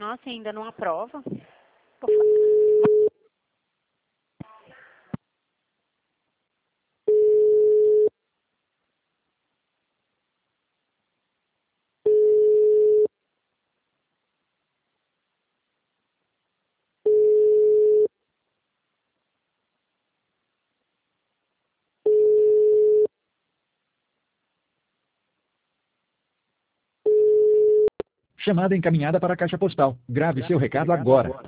Nossa, ainda não aprova? Chamada encaminhada para a caixa postal. Grave seu recado agora.